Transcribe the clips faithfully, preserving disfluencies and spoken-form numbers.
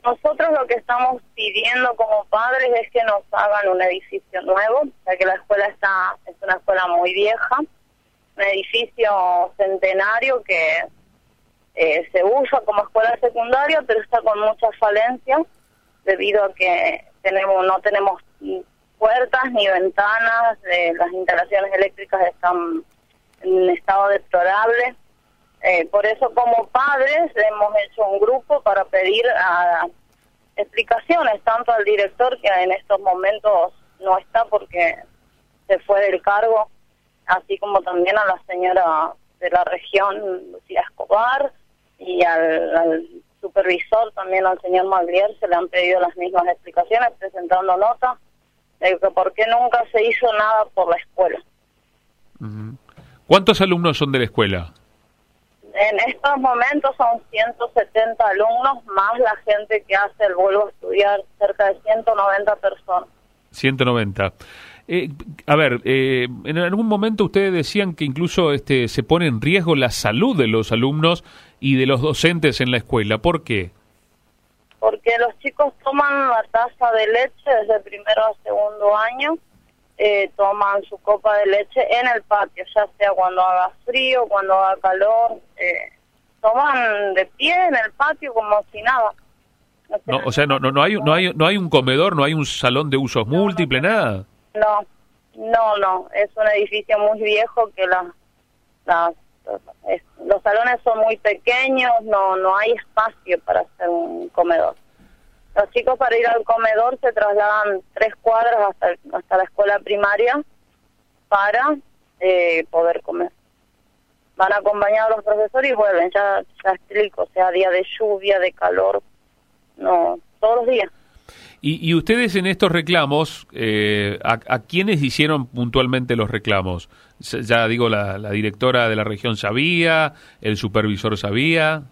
Nosotros lo que estamos pidiendo como padres es que nos hagan un edificio nuevo, ya que la escuela está es una escuela muy vieja, un edificio centenario que eh, se usa como escuela secundaria, pero está con muchas falencias debido a que tenemos no tenemos puertas ni ventanas, eh, las instalaciones eléctricas están en estado deplorable. Eh, por eso como padres hemos hecho un grupo para pedir a, explicaciones tanto al director, que en estos momentos no está porque se fue del cargo, así como también a la señora de la región, Lucía Escobar, y al, al supervisor, también al señor Maglier, se le han pedido las mismas explicaciones, presentando notas de que por qué nunca se hizo nada por la escuela. Uh-huh. ¿Cuántos alumnos son de la escuela? En estos momentos son ciento setenta alumnos, más la gente que hace el vuelo a estudiar, cerca de ciento noventa personas. ciento noventa. Eh, a ver, eh, en algún momento ustedes decían que incluso este se pone en riesgo la salud de los alumnos y de los docentes en la escuela. ¿Por qué? Porque los chicos toman la taza de leche desde primero a segundo año, eh, toman su copa de leche en el patio, ya sea cuando haga frío, cuando haga calor, eh, toman de pie en el patio como si nada. No, sé, no o sea, no, no, no hay, no hay, no hay un comedor, no hay un salón de usos no, múltiples, no, nada. No, no, no, es un edificio muy viejo que la, la, es, los salones son muy pequeños, no, no hay espacio para hacer un comedor. Los chicos para ir al comedor se trasladan tres cuadras hasta, hasta la escuela primaria para eh, poder comer. Van acompañados los profesores y vuelven, ya, ya explico, sea día de lluvia, de calor, no, todos los días. Y, y ustedes en estos reclamos, eh, ¿a, ¿a quiénes hicieron puntualmente los reclamos? Ya digo, la, la directora de la región sabía, el supervisor sabía.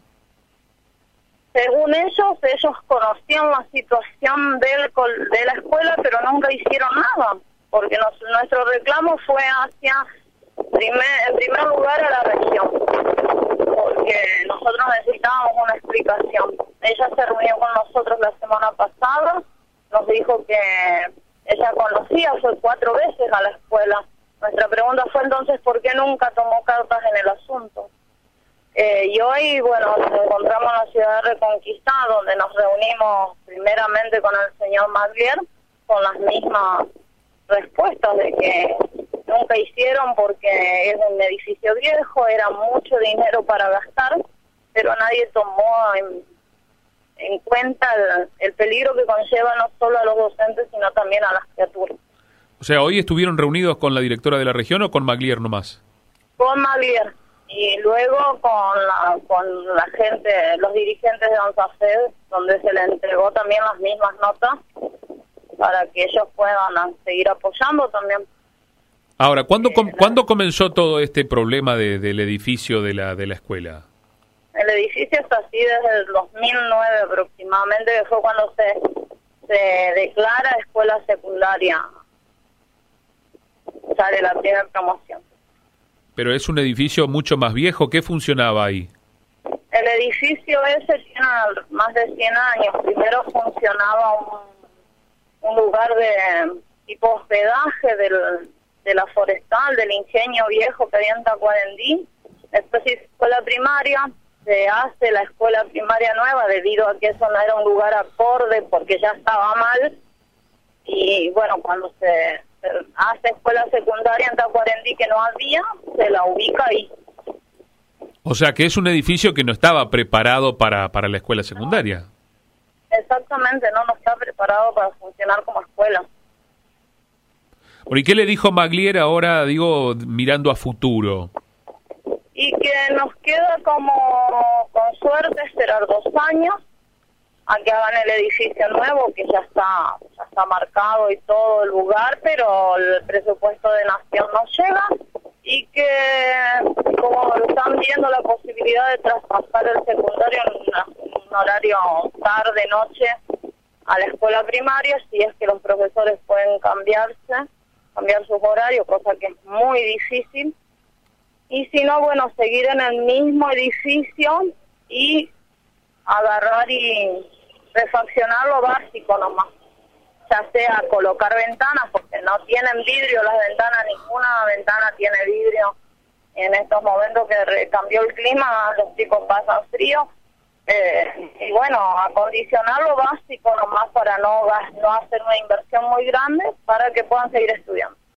Según ellos, ellos conocían la situación del, de la escuela, pero nunca hicieron nada, porque nos, nuestro reclamo fue hacia, primer, en primer lugar, a la región, porque nosotros necesitábamos una explicación. Ella se reunió con nosotros la semana pasada, nos dijo que ella conocía, fue cuatro veces a la escuela. Nuestra pregunta fue entonces, ¿por qué nunca tomó cartas en el asunto? Eh, y hoy, bueno, nos encontramos en la ciudad de Reconquista, donde nos reunimos primeramente con el señor Maglier, con las mismas respuestas de que nunca hicieron porque es un edificio viejo, era mucho dinero para gastar, pero nadie tomó en, en cuenta el, el peligro que conlleva no solo a los docentes, sino también a las criaturas. O sea, ¿hoy estuvieron reunidos con la directora de la región o con Maglier nomás? Con Maglier. Y luego con la, con la gente, los dirigentes de ANSAFED, donde se le entregó también las mismas notas para que ellos puedan seguir apoyando también. Ahora, ¿cuándo, com, ¿cuándo comenzó todo este problema de, del edificio de la de la escuela? El edificio está así desde el dos mil nueve aproximadamente, que fue cuando se, se declara escuela secundaria, sale la primera promoción. Pero es un edificio mucho más viejo. ¿Qué funcionaba ahí? El edificio ese tiene más de cien años. Primero funcionaba un, un lugar de tipo hospedaje del, de la forestal, del ingenio viejo que había en Tacuarembó. Después hizo escuela primaria, se hace la escuela primaria nueva debido a que eso no era un lugar acorde porque ya estaba mal. Y bueno, cuando se... hace escuela secundaria en Tacuarembó que no había, se la ubica ahí. O sea que es un edificio que no estaba preparado para, para la escuela secundaria. Exactamente, no, no está preparado para funcionar como escuela. ¿Y qué le dijo Maglier ahora, digo, mirando a futuro? Y que nos queda como, con suerte, esperar dos años a que hagan el edificio nuevo, que ya está ya está marcado y todo el lugar, pero el presupuesto de Nación no llega, y que como están viendo la posibilidad de traspasar el secundario en una, un horario tarde-noche a la escuela primaria, si es que los profesores pueden cambiarse, cambiar sus horarios, cosa que es muy difícil, y si no, bueno, seguir en el mismo edificio y agarrar y refaccionar lo básico nomás, ya sea colocar ventanas, porque no tienen vidrio las ventanas, ninguna ventana tiene vidrio en estos momentos que cambió el clima, los chicos pasan frío, eh, y bueno, acondicionar lo básico nomás para no, no hacer una inversión muy grande para que puedan seguir estudiando.